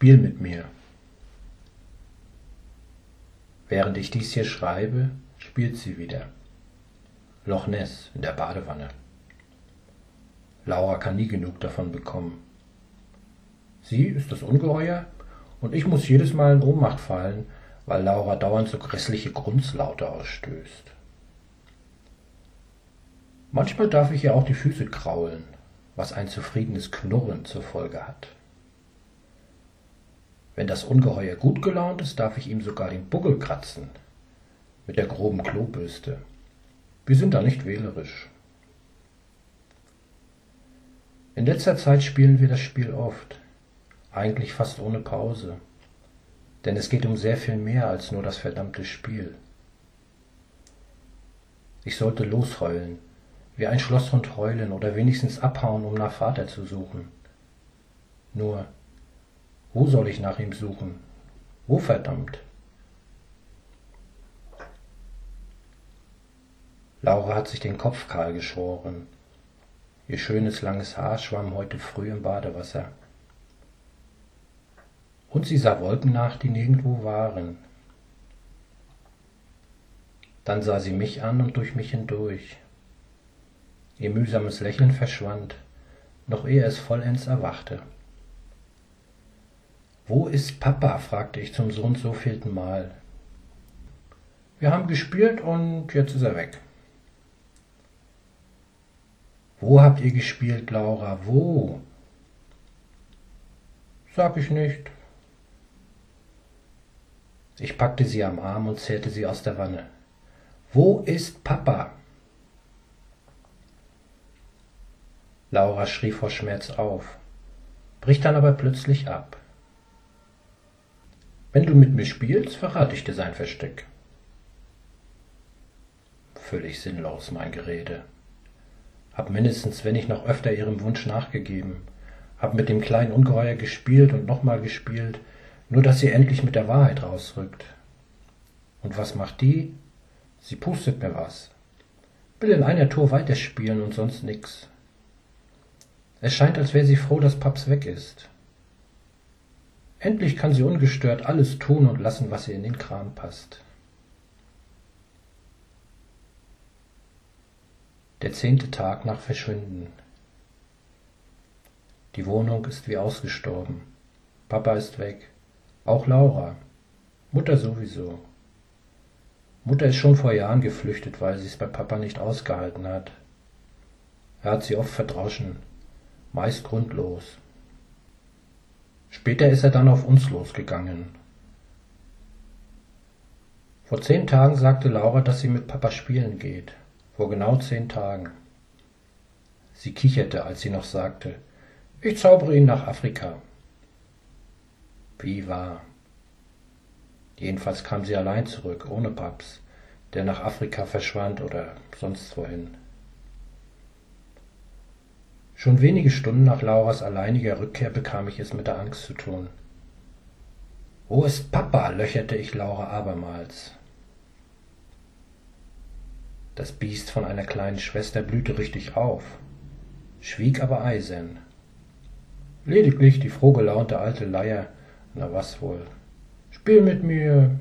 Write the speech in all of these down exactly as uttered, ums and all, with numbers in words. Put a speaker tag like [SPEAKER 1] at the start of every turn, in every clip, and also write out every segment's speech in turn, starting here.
[SPEAKER 1] Spiel mit mir. Während ich dies hier schreibe, spielt sie wieder. Loch Ness in der Badewanne. Laura kann nie genug davon bekommen. Sie ist das Ungeheuer und ich muss jedes Mal in Ohnmacht fallen, weil Laura dauernd so grässliche Grunzlaute ausstößt. Manchmal darf ich ihr auch die Füße kraulen, was ein zufriedenes Knurren zur Folge hat. Wenn das Ungeheuer gut gelaunt ist, darf ich ihm sogar den Buckel kratzen, mit der groben Klobürste. Wir sind da nicht wählerisch. In letzter Zeit spielen wir das Spiel oft, eigentlich fast ohne Pause, denn es geht um sehr viel mehr als nur das verdammte Spiel. Ich sollte losheulen, wie ein Schlosshund heulen oder wenigstens abhauen, um nach Vater zu suchen. Nur, wo soll ich nach ihm suchen? Wo verdammt? Laura hat sich den Kopf kahl geschoren. Ihr schönes langes Haar schwamm heute früh im Badewasser. Und sie sah Wolken nach, die nirgendwo waren. Dann sah sie mich an und durch mich hindurch. Ihr mühsames Lächeln verschwand, noch ehe es vollends erwachte. »Wo ist Papa?« fragte ich zum so und so vielten Mal. »Wir haben gespielt und jetzt ist er weg.« »Wo habt ihr gespielt, Laura? Wo?« »Sag ich nicht.« Ich packte sie am Arm und zerrte sie aus der Wanne. »Wo ist Papa?« Laura schrie vor Schmerz auf, bricht dann aber plötzlich ab. »Wenn du mit mir spielst, verrate ich dir sein Versteck.« Völlig sinnlos, mein Gerede. Hab mindestens, wenn nicht noch öfter, ihrem Wunsch nachgegeben. Hab mit dem kleinen Ungeheuer gespielt und nochmal gespielt, nur dass sie endlich mit der Wahrheit rausrückt. Und was macht die? Sie pustet mir was. Will in einer Tour weiterspielen und sonst nix. Es scheint, als wäre sie froh, dass Paps weg ist. Endlich kann sie ungestört alles tun und lassen, was ihr in den Kram passt. Der zehnte Tag nach Verschwinden. Die Wohnung ist wie ausgestorben. Papa ist weg. Auch Laura. Mutter sowieso. Mutter ist schon vor Jahren geflüchtet, weil sie es bei Papa nicht ausgehalten hat. Er hat sie oft verdroschen, meist grundlos. Später ist er dann auf uns losgegangen. Vor zehn Tagen sagte Laura, dass sie mit Papa spielen geht. Vor genau zehn Tagen. Sie kicherte, als sie noch sagte, ich zaubere ihn nach Afrika. Wie wahr. Jedenfalls kam sie allein zurück, ohne Paps, der nach Afrika verschwand oder sonst wohin. Schon wenige Stunden nach Lauras alleiniger Rückkehr bekam ich es mit der Angst zu tun. »Wo ist Papa?« löcherte ich Laura abermals. Das Biest von einer kleinen Schwester blühte richtig auf, schwieg aber eisern. Lediglich die froh gelaunte alte Leier, na was wohl, »Spiel mit mir!«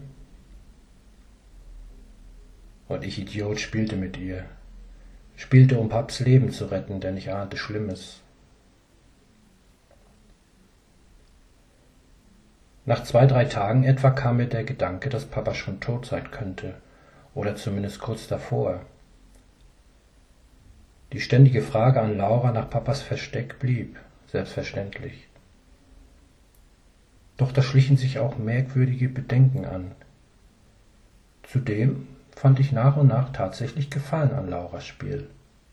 [SPEAKER 1] Und ich, Idiot, spielte mit ihr. Spielte, um Paps Leben zu retten, denn ich ahnte Schlimmes. Nach zwei, drei Tagen etwa kam mir der Gedanke, dass Papa schon tot sein könnte, oder zumindest kurz davor. Die ständige Frage an Laura nach Papas Versteck blieb, selbstverständlich. Doch da schlichen sich auch merkwürdige Bedenken an. Zudem fand ich nach und nach tatsächlich Gefallen an Lauras Spiel.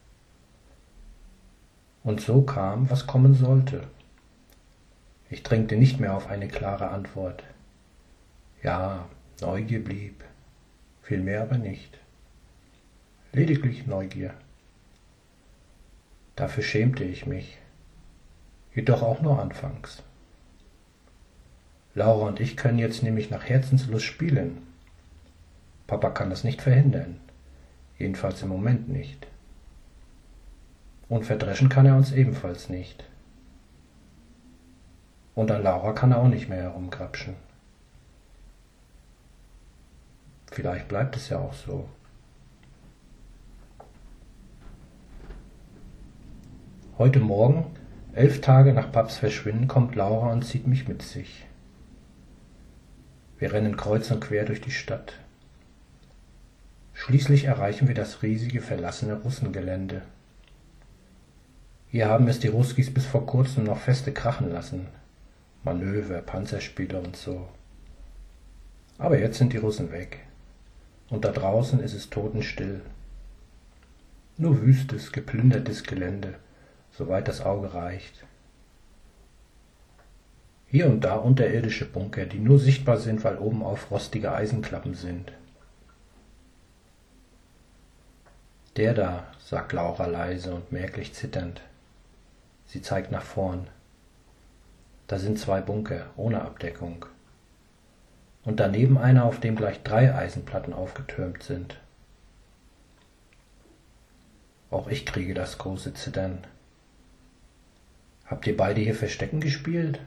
[SPEAKER 1] Und so kam, was kommen sollte. Ich drängte nicht mehr auf eine klare Antwort. Ja, Neugier blieb, viel mehr aber nicht. Lediglich Neugier. Dafür schämte ich mich, jedoch auch nur anfangs. Laura und ich können jetzt nämlich nach Herzenslust spielen. Papa kann das nicht verhindern, jedenfalls im Moment nicht. Und verdreschen kann er uns ebenfalls nicht. Und an Laura kann er auch nicht mehr herumgrapschen. Vielleicht bleibt es ja auch so. Heute Morgen, elf Tage nach Paps Verschwinden, kommt Laura und zieht mich mit sich. Wir rennen kreuz und quer durch die Stadt. Schließlich erreichen wir das riesige, verlassene Russengelände. Hier haben es die Ruskis bis vor kurzem noch Feste krachen lassen. Manöver, Panzerspiele und so. Aber jetzt sind die Russen weg. Und da draußen ist es totenstill. Nur wüstes, geplündertes Gelände, soweit das Auge reicht. Hier und da unterirdische Bunker, die nur sichtbar sind, weil oben auf rostige Eisenklappen sind. Der da, sagt Laura leise und merklich zitternd. Sie zeigt nach vorn. Da sind zwei Bunker, ohne Abdeckung. Und daneben einer, auf dem gleich drei Eisenplatten aufgetürmt sind. Auch ich kriege das große Zittern. Habt ihr beide hier Verstecken gespielt?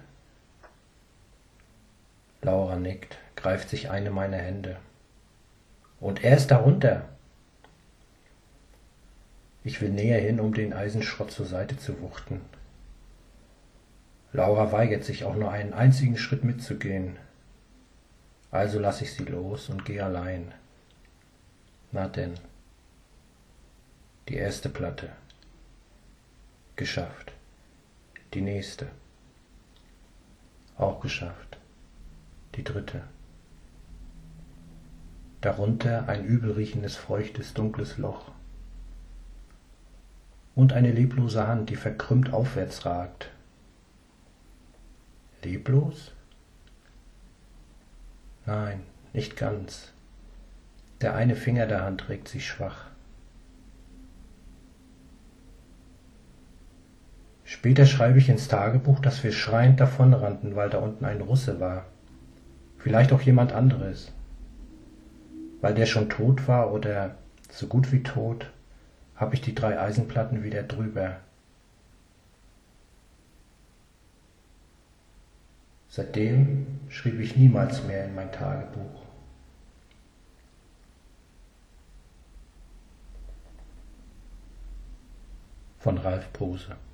[SPEAKER 1] Laura nickt, greift sich eine meiner Hände. Und er ist darunter. Ich will näher hin, um den Eisenschrott zur Seite zu wuchten. Laura weigert sich auch nur einen einzigen Schritt mitzugehen. Also lasse ich sie los und gehe allein. Na denn. Die erste Platte. Geschafft. Die nächste. Auch geschafft. Die dritte. Darunter ein übelriechendes, feuchtes, dunkles Loch. Und eine leblose Hand, die verkrümmt aufwärts ragt. Leblos? Nein, nicht ganz. Der eine Finger der Hand regt sich schwach. Später schreibe ich ins Tagebuch, dass wir schreiend davonrannten, weil da unten ein Russe war. Vielleicht auch jemand anderes. Weil der schon tot war oder so gut wie tot, habe ich die drei Eisenplatten wieder drüber. Seitdem schrieb ich niemals mehr in mein Tagebuch. Von Ralf Pose.